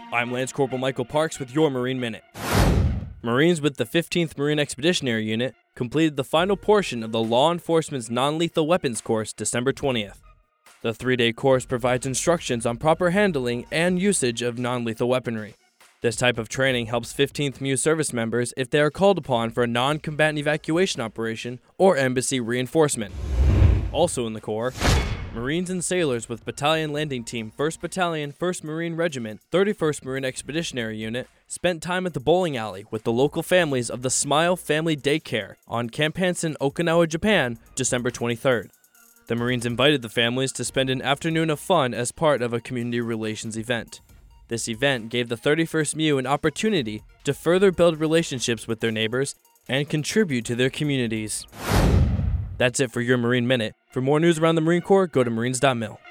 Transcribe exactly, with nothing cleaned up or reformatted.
I'm Lance Corporal Michael Parks with your Marine Minute. Marines with the fifteenth Marine Expeditionary Unit completed the final portion of the Law Enforcement's Non-Lethal Weapons course December twentieth. The three-day course provides instructions on proper handling and usage of non-lethal weaponry. This type of training helps fifteenth M U service members if they are called upon for a non-combatant evacuation operation or embassy reinforcement. Also in the Corps, Marines and sailors with Battalion Landing Team first Battalion, first Marine Regiment, thirty-first Marine Expeditionary Unit spent time at the bowling alley with the local families of the Smile Family Daycare on Camp Hansen, Okinawa, Japan, December twenty-third. The Marines invited the families to spend an afternoon of fun as part of a community relations event. This event gave the thirty-first M U an opportunity to further build relationships with their neighbors and contribute to their communities. That's it for your Marine Minute. For more news around the Marine Corps, go to marines dot mil.